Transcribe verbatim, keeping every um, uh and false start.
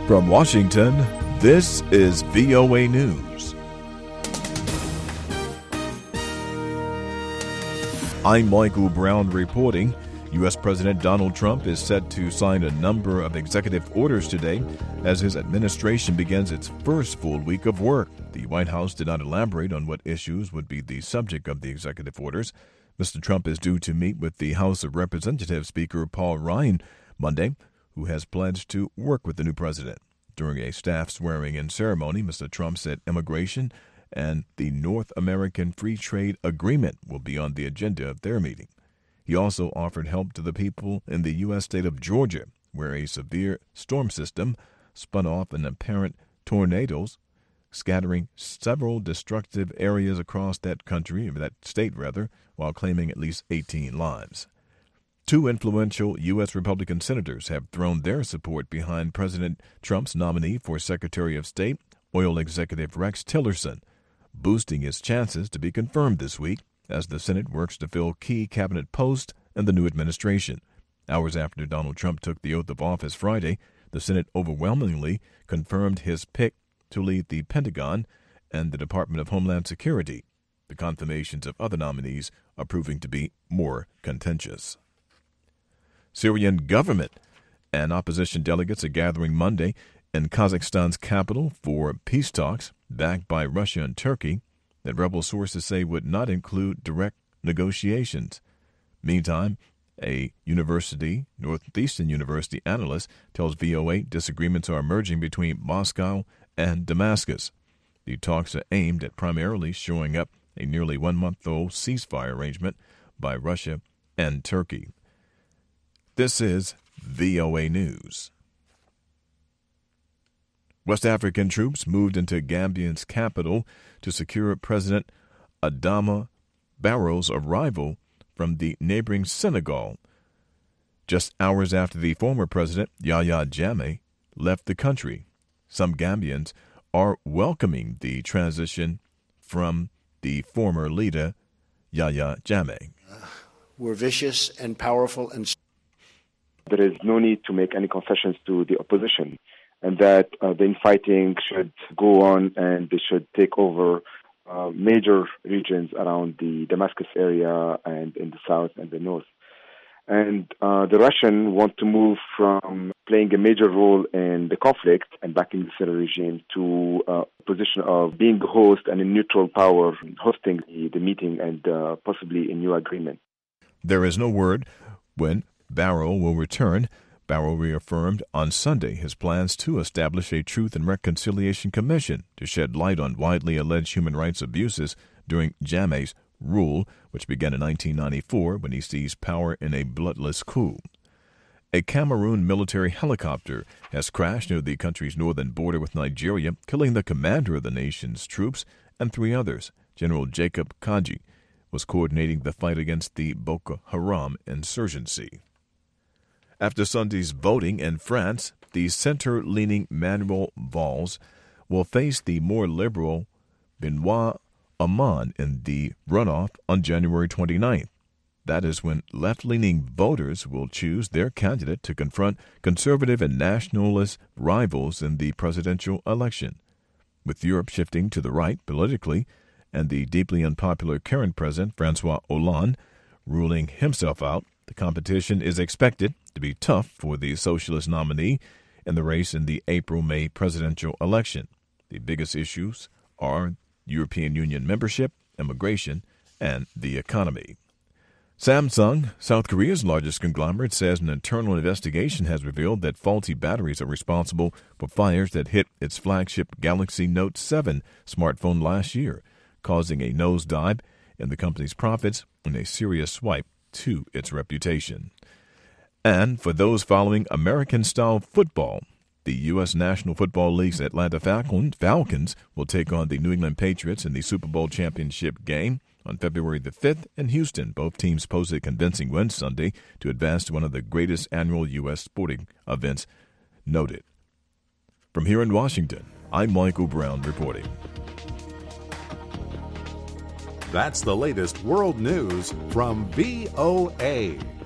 From Washington, this is V O A News. I'm Michael Brown reporting. U S. President Donald Trump is set to sign a number of executive orders today as his administration begins its first full week of work. The White House did not elaborate on what issues would be the subject of the executive orders. Mister Trump is due to meet with the House of Representatives Speaker Paul Ryan Monday, who has pledged to work with the new president. During a staff swearing-in ceremony, Mister Trump said immigration and the North American Free Trade Agreement will be on the agenda of their meeting. He also offered help to the people in the U S state of Georgia, where a severe storm system spun off in apparent tornadoes, scattering several destructive areas across that country, that state rather, while claiming at least eighteen lives. Two influential U S. Republican senators have thrown their support behind President Trump's nominee for Secretary of State, oil executive Rex Tillerson, boosting his chances to be confirmed this week as the Senate works to fill key cabinet posts in the new administration. Hours after Donald Trump took the oath of office Friday, the Senate overwhelmingly confirmed his pick to lead the Pentagon and the Department of Homeland Security. The confirmations of other nominees are proving to be more contentious. Syrian government and opposition delegates are gathering Monday in Kazakhstan's capital for peace talks backed by Russia and Turkey that rebel sources say would not include direct negotiations. Meantime, a university, Northeastern University analyst tells V O A disagreements are emerging between Moscow and Damascus. The talks are aimed at primarily shoring up a nearly one-month-old ceasefire arrangement by Russia and Turkey. This is V O A News. West African troops moved into Gambia's capital to secure President Adama Barrow's arrival from the neighboring Senegal, just hours after the former president, Yahya Jammeh, left the country. Some Gambians are welcoming the transition from the former leader, Yahya Jammeh. Uh, we're vicious and powerful, and there is no need to make any concessions to the opposition, and that uh, the infighting should go on and they should take over uh, major regions around the Damascus area and in the south and the north. And uh, the Russians want to move from playing a major role in the conflict and backing the Syrian regime to a position of being the host and a neutral power hosting the, the meeting and uh, possibly a new agreement. There is no word when Barrow will return. Barrow reaffirmed on Sunday his plans to establish a Truth and Reconciliation Commission to shed light on widely alleged human rights abuses during Jammeh's rule, which began in nineteen ninety-four when he seized power in a bloodless coup. A Cameroon military helicopter has crashed near the country's northern border with Nigeria, killing the commander of the nation's troops and three others. General Jacob Kaji was coordinating the fight against the Boko Haram insurgency. After Sunday's voting in France, the center-leaning Manuel Valls will face the more liberal Benoit Hamon in the runoff on January twenty-ninth. That is when left-leaning voters will choose their candidate to confront conservative and nationalist rivals in the presidential election. With Europe shifting to the right politically and the deeply unpopular current president, François Hollande, ruling himself out, the competition is expected to be tough for the socialist nominee in the race in the April-May presidential election. The biggest issues are European Union membership, immigration, and the economy. Samsung, South Korea's largest conglomerate, says an internal investigation has revealed that faulty batteries are responsible for fires that hit its flagship Galaxy Note seven smartphone last year, causing a nosedive in the company's profits and a serious swipe to its reputation. And for those following American-style football, the U S. National Football League's Atlanta Falcons will take on the New England Patriots in the Super Bowl championship game on February the fifth in Houston. Both teams posted a convincing win Sunday to advance to one of the greatest annual U S sporting events noted. From here in Washington, I'm Michael Brown reporting. That's the latest world news from V O A.